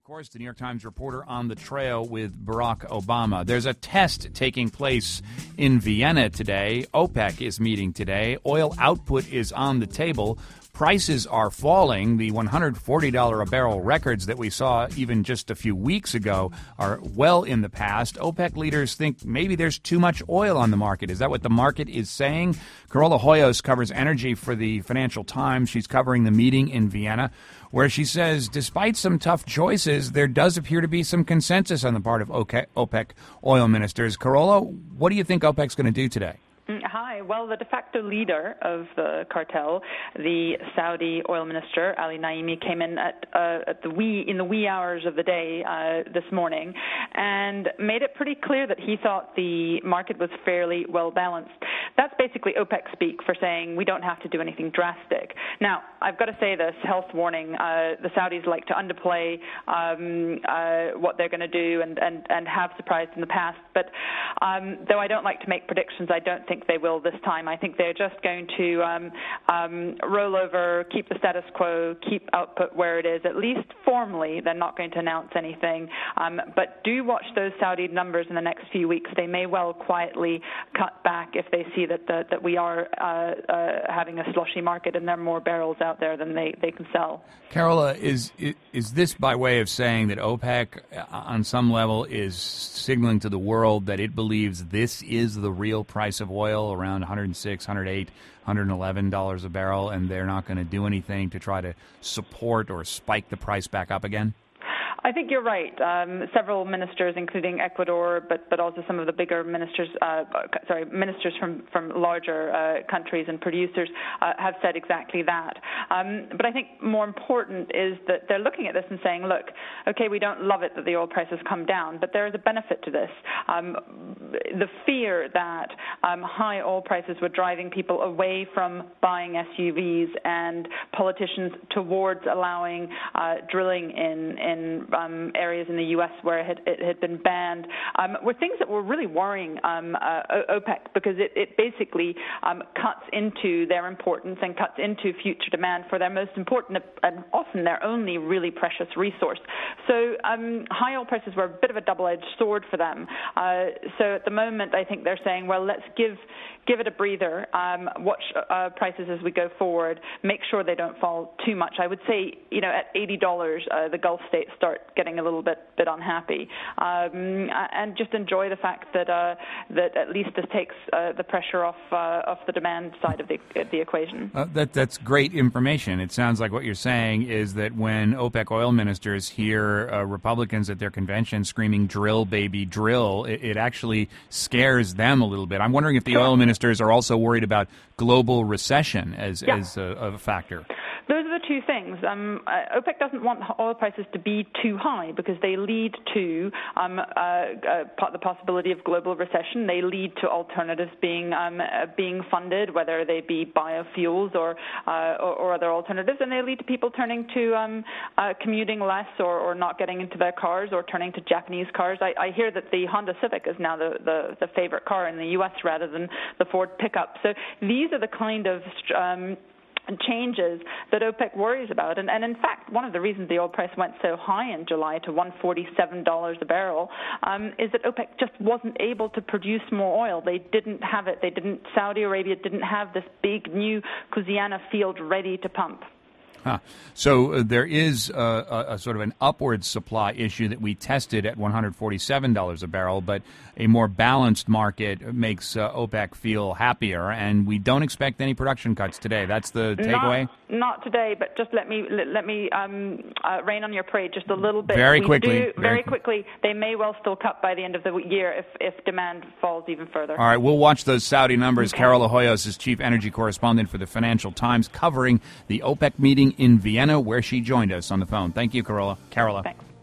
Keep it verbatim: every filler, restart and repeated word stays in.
course, the New York Times reporter on the trail with Barack Obama. There's a test taking place in Vienna today. OPEC is meeting today. Oil output is on the table. Prices are falling. The one hundred forty dollars a barrel records that we saw even just a few weeks ago are well in the past. OPEC leaders think maybe there's too much oil on the market. Is that what the market is saying? Carola Hoyos covers energy for the Financial Times. She's covering the meeting in Vienna, where she says despite some tough choices, there does appear to be some consensus on the part of OPEC oil ministers. Carola, what do you think OPEC's going to do today? Hi. Well, the de facto leader of the cartel, the Saudi oil minister, Ali Naimi, came in at, uh, at the wee in the wee hours of the day uh, this morning and made it pretty clear that he thought the market was fairly well balanced. That's basically OPEC speak for saying we don't have to do anything drastic. Now, I've got to say this, health warning, uh, the Saudis like to underplay um, uh, what they're going to do and, and, and have surprised in the past. But um, though I don't like to make predictions, I don't think they will this time. I think they're just going to um, um, roll over, keep the status quo, keep output where it is. At least formally, they're not going to announce anything. Um, but do watch those Saudi numbers in the next few weeks. They may well quietly cut back if they see that the, that we are uh, uh, having a sloshy market and there are more barrels out there than they, they can sell. Carola, is is this by way of saying that OPEC on some level is signaling to the world that it believes this is the real price of oil, around one hundred six, one hundred eight, one hundred eleven dollars a barrel, and they're not going to do anything to try to support or spike the price back up again? I think you're right. Um, several ministers, including Ecuador, but but also some of the bigger ministers, uh, sorry, ministers from from larger uh, countries and producers uh, have said exactly that. Um, but I think more important is that they're looking at this and saying, look, okay, we don't love it that the oil prices come down, but there is a benefit to this. Um, the fear that um, high oil prices were driving people away from buying S U Vs and politicians towards allowing uh, drilling in in Um, areas in the U S where it had, it had been banned, um, were things that were really worrying um, uh, OPEC because it, it basically um, cuts into their importance and cuts into future demand for their most important and often their only really precious resource. So um, high oil prices were a bit of a double-edged sword for them. Uh, so at the moment, I think they're saying, well, let's give give it a breather, um, watch uh, prices as we go forward, make sure they don't fall too much. I would say, you know, at eighty dollars, uh, the Gulf states start getting a little bit bit unhappy, um, and just enjoy the fact that uh, that at least this takes uh, the pressure off uh, off the demand side of the the equation. Uh, that that's great information. It sounds like what you're saying is that when OPEC oil ministers hear uh, Republicans at their convention screaming "drill, baby, drill," it, it actually scares them a little bit. I'm wondering if the sure. oil ministers are also worried about global recession as yeah. as a, a factor. Those are the two things. Um, uh, OPEC doesn't want oil prices to be too high because they lead to um, uh, uh, the possibility of global recession. They lead to alternatives being um, uh, being funded, whether they be biofuels or, uh, or or other alternatives, and they lead to people turning to um, uh, commuting less or, or not getting into their cars or turning to Japanese cars. I, I hear that the Honda Civic is now the, the, the favorite car in the U S rather than the Ford pickup. So these are the kind of um, changes that OPEC worries about. And, and in fact, one of the reasons the oil price went so high in July to one hundred forty-seven dollars a barrel um, is that OPEC just wasn't able to produce more oil. They didn't have it. They didn't, Saudi Arabia didn't have this big new Louisiana field ready to pump. Huh. So uh, there is uh, a, a sort of an upward supply issue that we tested at one hundred forty-seven dollars a barrel, but a more balanced market makes uh, OPEC feel happier, and we don't expect any production cuts today. That's the takeaway? Not, not today, but just let me let, let me um, uh, rain on your parade just a little bit. Very we quickly. Do, very, very quickly. They may well still cut by the end of the year if, if demand falls even further. All right, we'll watch those Saudi numbers. Okay. Carola Hoyos is chief energy correspondent for the Financial Times, covering the OPEC meeting in Vienna, where she joined us on the phone. Thank you, Carola. Carola. Thanks.